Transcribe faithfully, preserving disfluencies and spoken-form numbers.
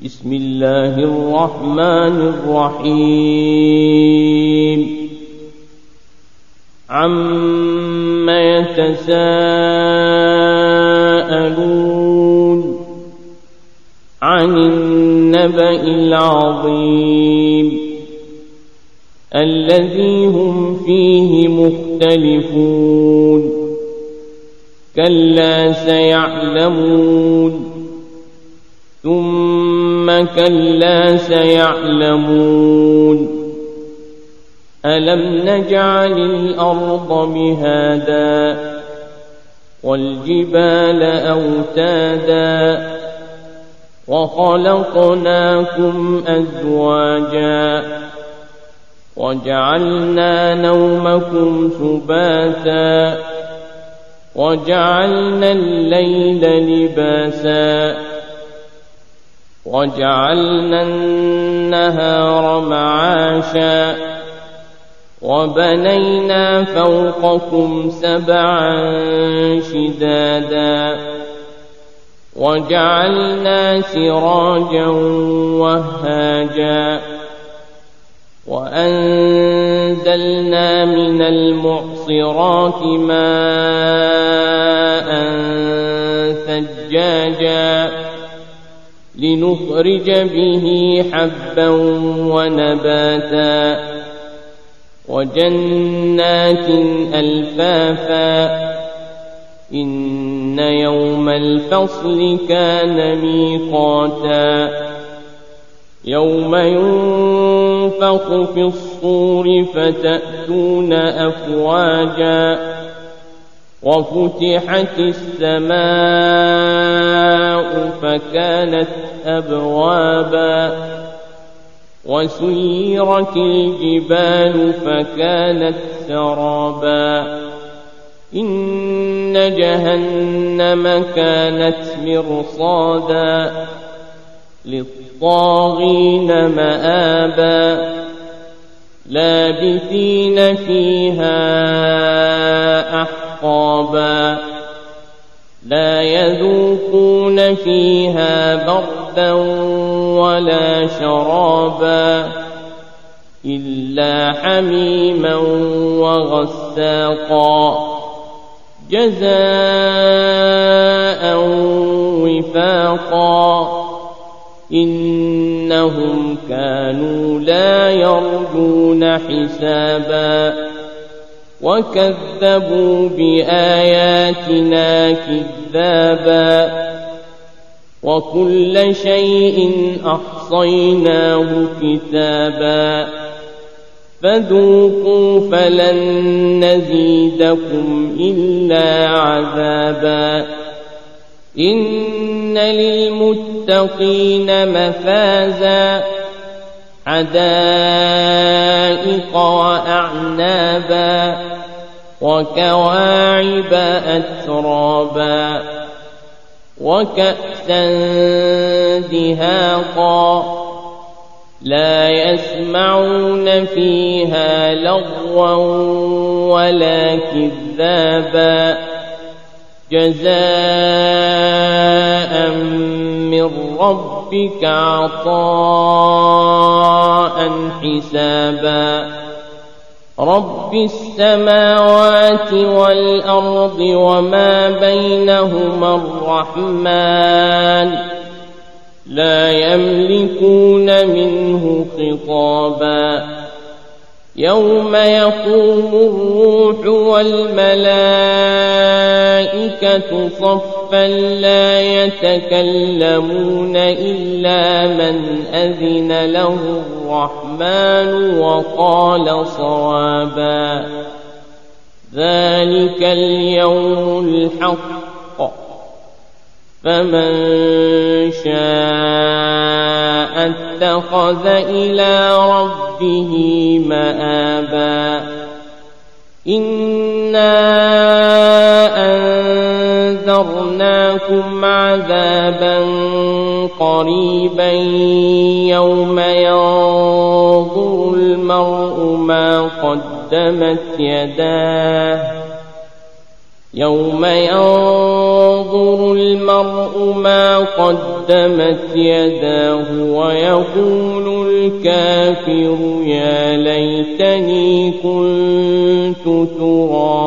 بسم الله الرحمن الرحيم عم يتساءلون عن النبأ العظيم الذي هم فيه مختلفون كلا سيعلمون ثم كلا سيعلمون ألم نجعل الأرض مهادا والجبال أوتادا وخلقناكم أزواجا وجعلنا نومكم سباتا وجعلنا الليل لباسا وجعلنا النهار معاشا وبنينا فوقكم سبعا شدادا وجعلنا سراجا وهاجا وأنزلنا من المعصرات ماء ثجاجا لنخرج به حبا ونباتا وجنات ألفافا إن يوم الفصل كان ميقاتا يوم ينفخ في الصور فتأتون أفواجا وفتحت السماء فكانت أبوابا وسيرت الجبال فكانت سرابا إن جهنم كانت مرصادا للطاغين مآبا لابثين فيها أحقابا لا يذوقون فيها بردا ولا شرابا إلا حميما وغساقا جزاء وفاقا إنهم كانوا لا يرجون حسابا وكذبوا بآياتنا كذابا وكل شيء أحصيناه كتابا فذوقوا فلن نزيدكم إلا عذابا إن للمتقين مفازا حدائق وأعنابا وكواعب أترابا وكأسا دهاقا لا يسمعون فيها لغوا ولا كذابا جزاء من ربك عطاء حسابا رب السماوات والأرض وما بينهما الرحمن لا يملكون منه خطابا يوم يقوم الروح والملائكة صفا لا يتكلمون إلا من أذن له الرحمن وقال صوابا ذلك اليوم الحق فمن شاء اتخذ إلى ربه مآبا إنا أنذرناكم عذابا قريبا يوم ينظر المرء ما قدمت يداه يوم ينظر المرء ما قدمت يداه ويقول الكافر يا ليتني كنت ترابا